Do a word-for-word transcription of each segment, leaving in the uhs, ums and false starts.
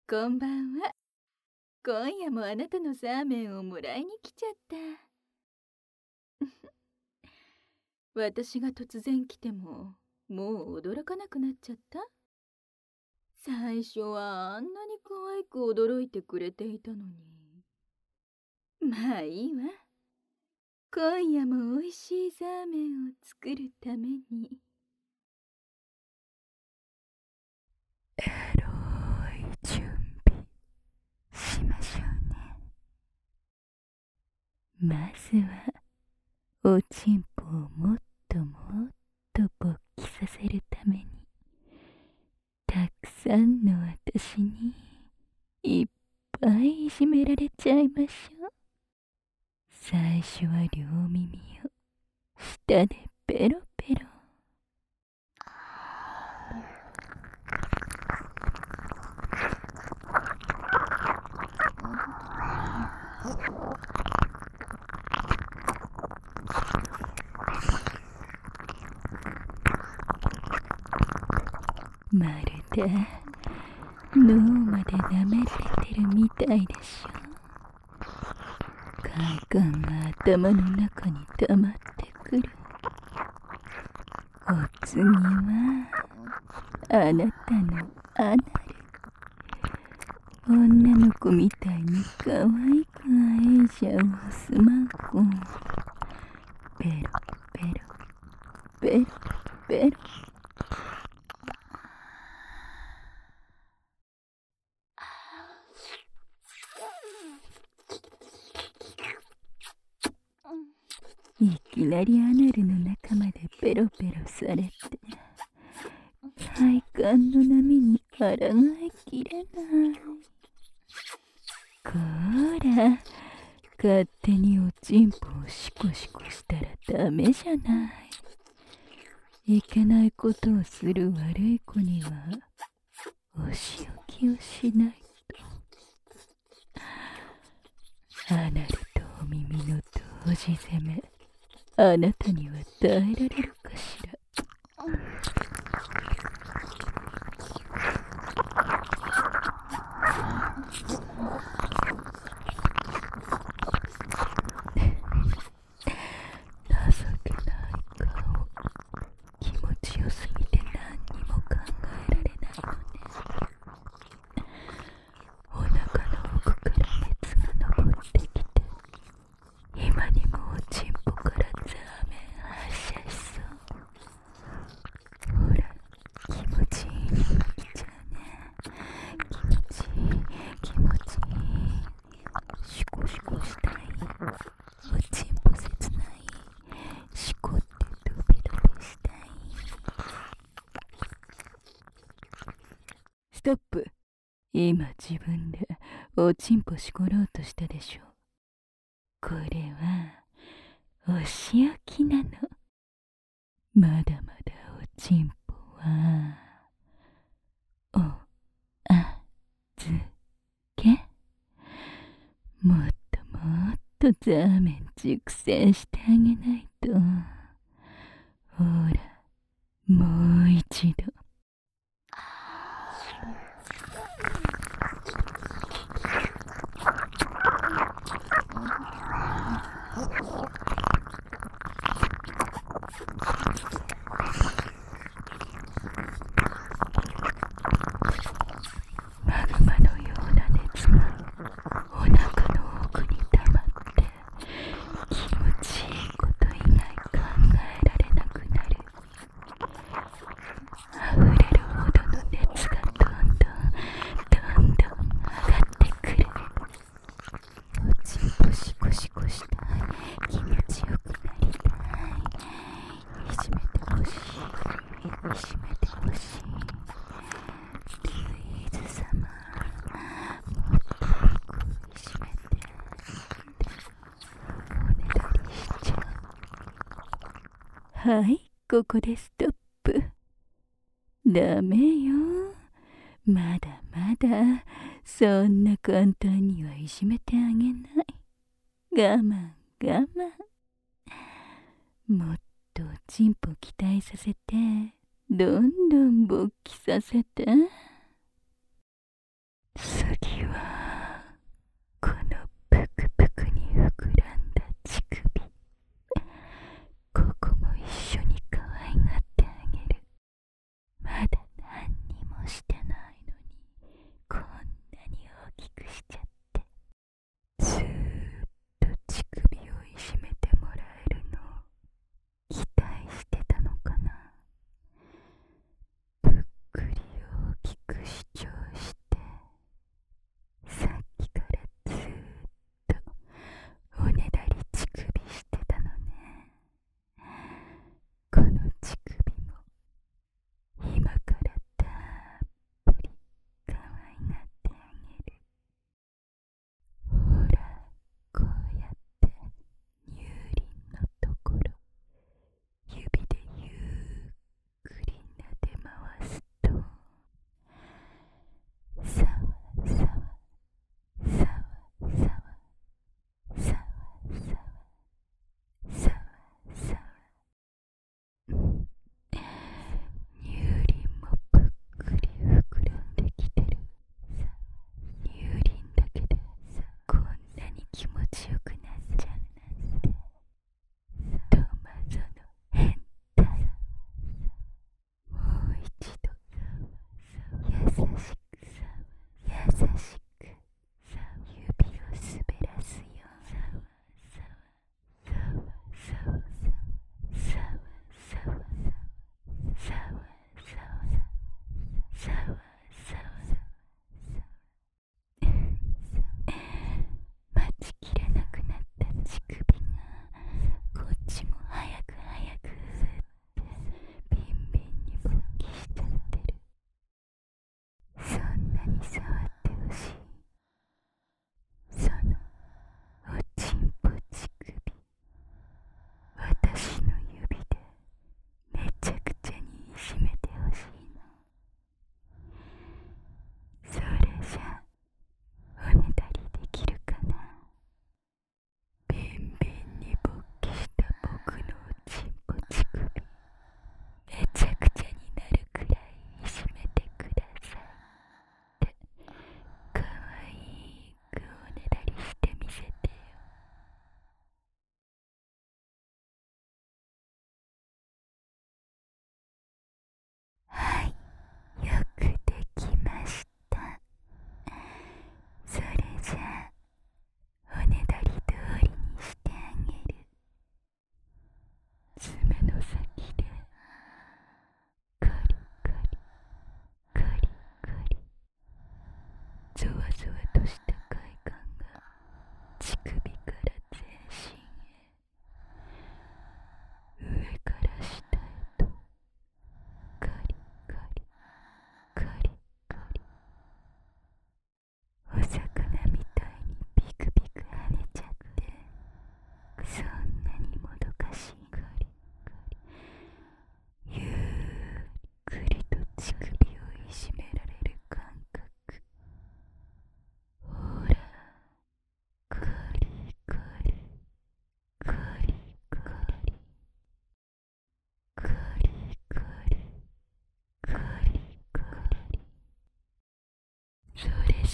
こんばんは。今夜もあなたのサーメンをもらいに来ちゃった。私が突然来ても、もう驚かなくなっちゃった？最初はあんなに可愛く驚いてくれていたのに。まあいいわ。今夜も美味しいサーメンを作るために。 エロい準備しましょうね。まずはおちんぽをもっともっと勃起させるために、たくさんの私にいっぱいいじめられちゃいましょう。最初は両耳を舌でペロペロ。まるで脳まで舐められてるみたいでしょ。快感が頭の中に溜まってくる。お次はあなたのアナル。女の子みたいに可愛くあえじゃうスマホ。ペロペロペロペロ。いきなりアナルの中までペロペロされて、快感の波に抗いきれない。こら、勝手におちんぽをシコシコしたらダメじゃない。いけないことをする悪い子にはお仕置きをしないと。アナルとお耳の同時攻め、あなたには耐えられるかしら。情けない顔。気持ちよすぎて何にも考えられないのね。お腹の奥から熱が昇ってきて、今にもおちんぽからザーメン発射しそう。ほら、気持ちいいに来ちゃうね。気持ちいい、気持ちいい。シコシコしたい。おちんぽ切ない。シコってドビドビしたい。ストップ。今自分でおちんぽしころうとしたでしょ。これはお仕置きなの。まだまだおちんぽはおあずけ。もっともっとザーメン熟成してあげないと。ほら、もう一度。マグマのような熱がお腹の奥に溜まって、気持ちいいこと以外考えられなくなる。溢れるほどの熱がどんどんどんどん上がってくる。おちんぽシコシコしたい。気持ちよくなりたい。いじめてほしい。いじめてほしい。ルイーズ様、もっといじめて。おねだりしちゃう。はい、ここでストップ。ダメよ。まだまだそんな簡単にはいじめてあげない。我慢我慢。もっとおちんぽ期待させて、どんどん勃起させて。さ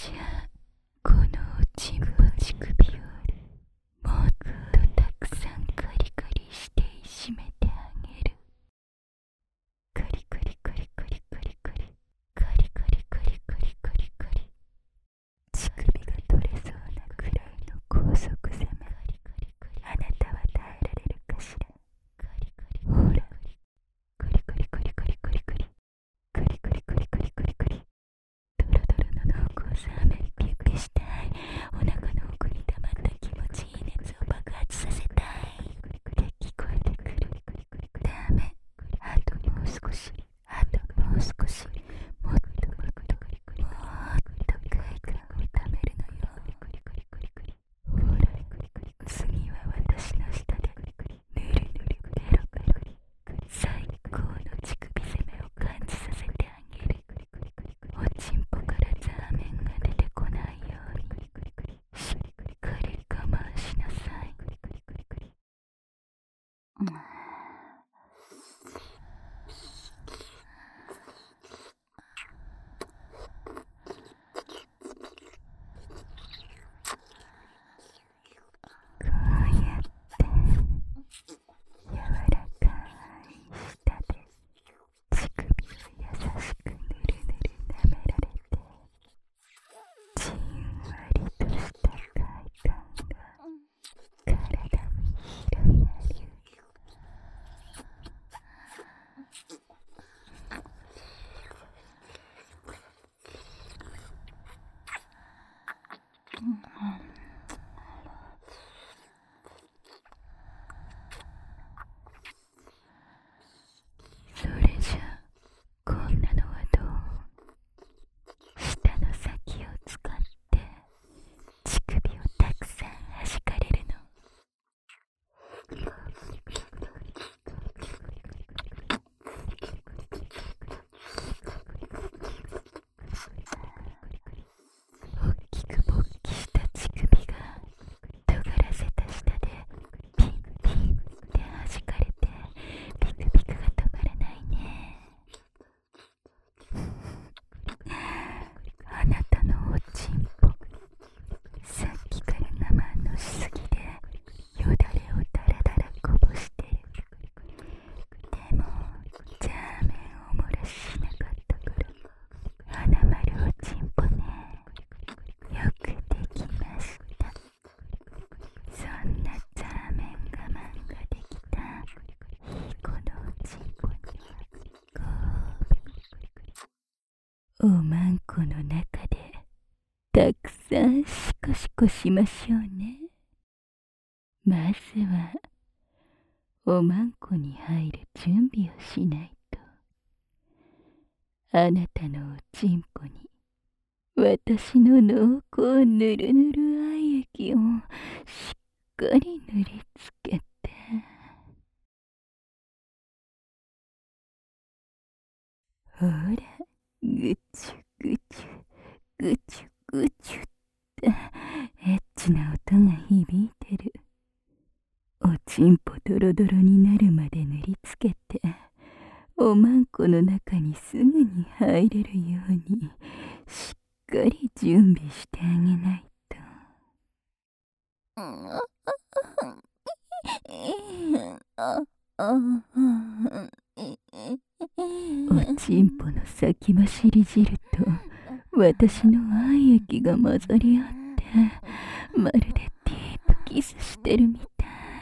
じゃこのおちんぽ乳首をもっとたくさんカリカリしていじめてあげる。カリカリカリカリカリカリカリカリカリカリカリカリ、乳首が取れそうなくらいの高速攻め、あなたは耐えられるかしら。ほら、カリカリカリカリカリカリカリカリカリカリカリカリ、ドロドロの濃厚さめピュッピしたい。お腹の奥に溜まった気持ちいい熱を爆発させたいって聞こえてくる。ダメ、あともう少し、あともう少し、もっともっともっと快感をためるのよ。ほら、次は私の下でぬるぬるペロペロ最高の乳首攻めを感じさせてあげる。おちんぽからザーメンが出てこないようにしっかり我慢しなさい。こうやって柔らかい舌で乳首を優しくぬるぬる舐められて、じんわりとした快感が体に広がる。それじゃこんなのはどう？舌の先を使って乳首をたくさん弾かれるの。おっきく勃起した乳首が尖らせた舌でピンピンって弾かれてピクピクが止まらないね。あなたのおちんぽさっきから我慢のしすぎでよだれをダラダラこぼしてる。でもザーメンを漏らしなかったから花丸おちんぽね、よくできました。そんなザーメン我慢ができたいい子のおちんぽにはご褒美、おまんこの中でたくさんシコシコしましょうね。まずはおまんこに入る準備をしないと。あなたのおちんぽに私の濃厚ぬるぬる愛液をしっかり塗りつけて、ほら、ぐちゅぐちゅぐちゅぐちゅってエッチな音が響いてる。おちんぽドロドロになるまで塗りつけて、おまんこの中にすぐに入れるようにしっかり準備してあげないと。おちんぽの先走り汁と私の愛液が混ざり合ってまるでディープキスしてるみたい。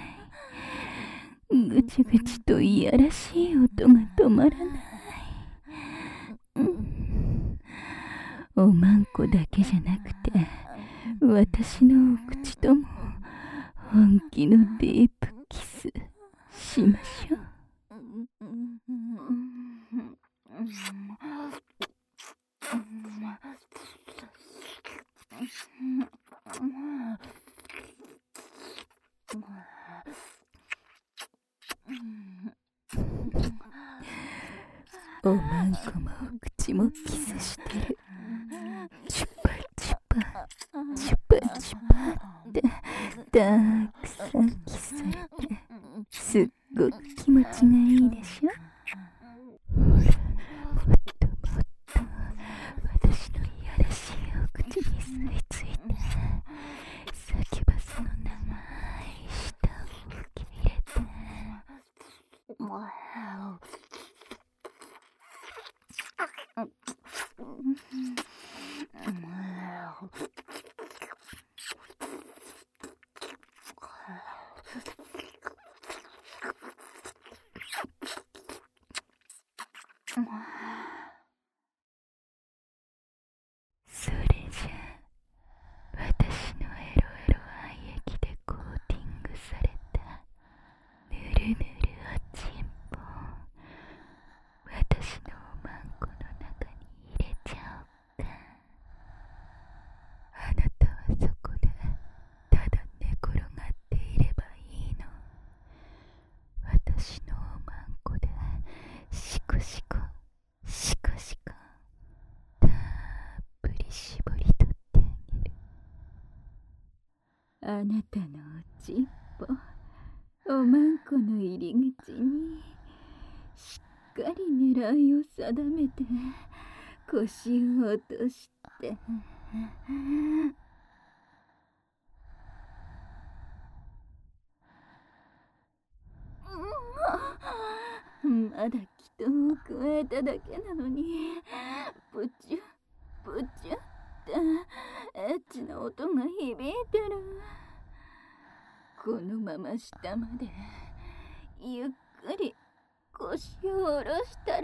ぐちぐちといやらしい音が止まらない、うん、おまんこだけじゃなくて私のお口とも本気のディープキスしましょう。おまんこもお口もキスしてる。チュパチュパチュパチュパってたくさんキスされてすっごく気持ちがいいでしょ。ほら、もっともっと私のいやらしいお口にそれじゃ私のエロエロ愛液でコーティングされたぬるぬるおちんぽ私のおまんこの中に入れちゃおうか。あなたはそこでただ寝転がっていればいいの。私のおまんこでシコシコシコシコたっぷり絞り取ってあげる。 あなたのおちんぽ、おまんこの入り口にしっかり狙いを定めて腰を落としてまだ祈祷を加えただけなのにプチュプチュってエッチな音が響いてる。このまま下までゆっくり腰を下ろしたら、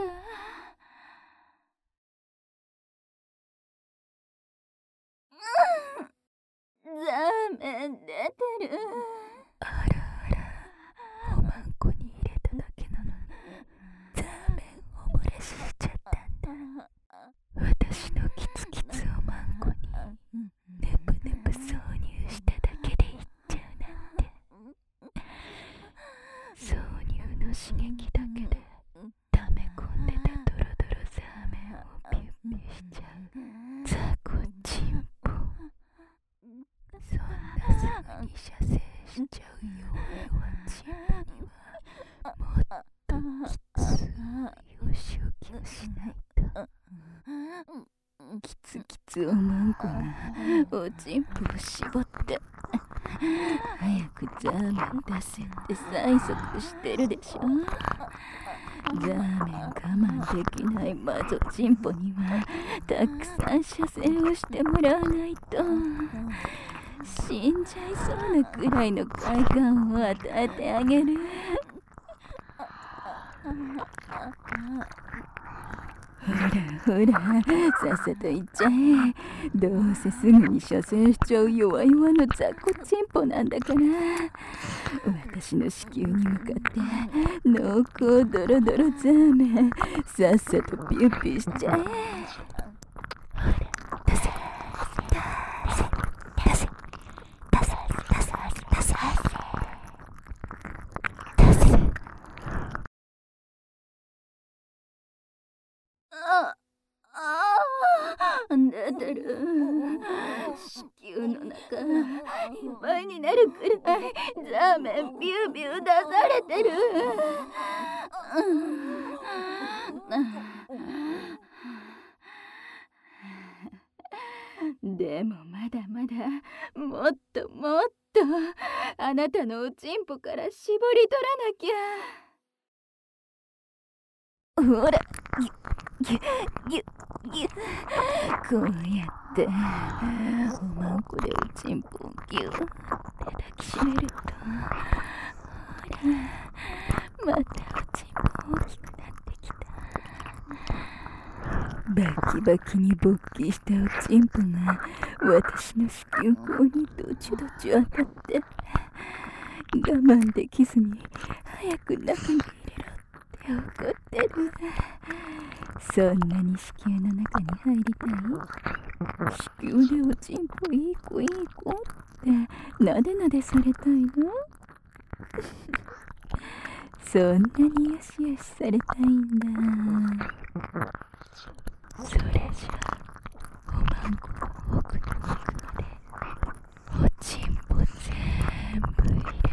ザーメン出てる。 あらあら、おまんこに入れただけなのにザーメンお漏らししちゃったんだ。私のキツキツおまんこにぬぷぬぷ挿入しただけでいっちゃうなんて。挿入の刺激だけで溜め込んでたドロドロザーメンをピュッピュしちゃうザコチンポ。そんなすぐに射精しちゃう弱々チンポにはもっときつい幼少期をしないと。 キツキツおまんこがおちんぽを絞って早くザーメン出せって催促してるでしょ。ザーメン我慢できないマゾチンポにはたくさん射精をしてもらわないと死んじゃいそうなくらいの快感を与えてあげる。ほらほら、さっさと行っちゃえ。どうせすぐに射精しちゃう弱々の雑魚チンポなんだから。私の子宮に向かって濃厚ドロドロザーメンさっさとピュッピュしちゃえ。ほら、出せ出せ出せ出せ出せ出せ出せ出せ。ああ出てる。子宮の中いっぱいになるくらいザーメンビュービュー出されてる。でもまだまだもっともっとあなたのおちんぽから絞り取らなきゃ。ほら、ぎゅぎゅぎゅこうやっておまんこでおちんぽをぎゅって抱きしめると、ほらまたおちんぽ大きくなってきた。バキバキに勃起したおちんぽが私の子宮口にどちどち当たって我慢できずに早く中に入れろって怒ってる。そんなに子宮の中に入りたい？子宮でおちんぽいい子いい子ってなでなでされたいの？そんなによしよしされたいんだ。それじゃあおまんこの奥の奥までおちんぽ全部入れて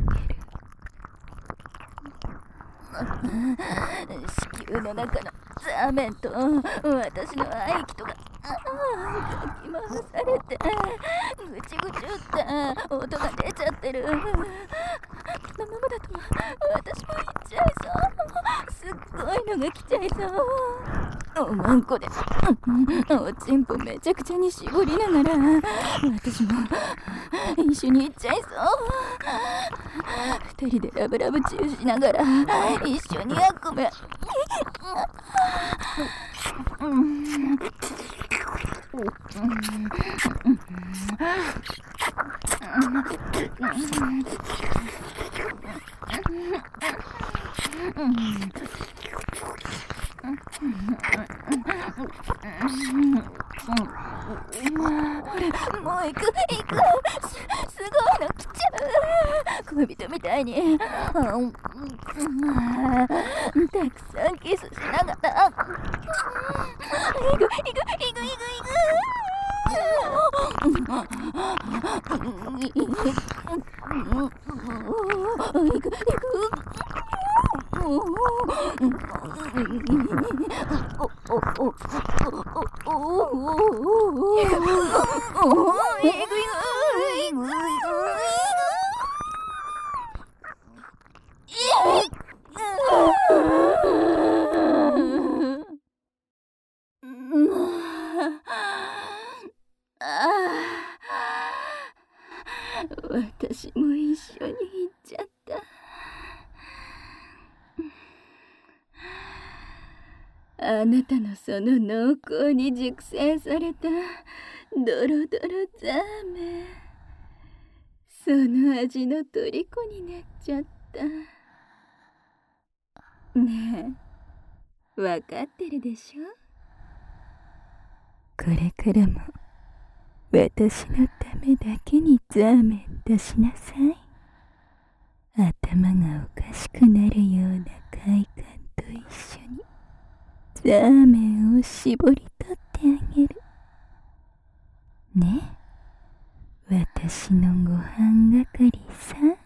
あげる。子宮の中のザーメンと私の愛液とかかき回されてぐちぐちって音が出ちゃってる。このままだと私も行っちゃいそう。すっごいのが来ちゃいそう。おまんこでおちんぽめちゃくちゃに絞りながら私も一緒に行っちゃいそう。二人でラブラブチューしながら一緒にあっこめもう行く行く、すすごいの来ちゃう。恋人みたいにたくさんキスしながら行く行く行く行く行く私も一緒に行っちゃった。あなたのその濃厚に熟成されたドロドロザーメン、その味の虜になっちゃった。ねえ、わかってるでしょ？これからも私のためだけにザーメン出しなさい。頭がおかしくなるような快感と一緒にザーメンを絞り取ってあげるね。私のご飯係さ。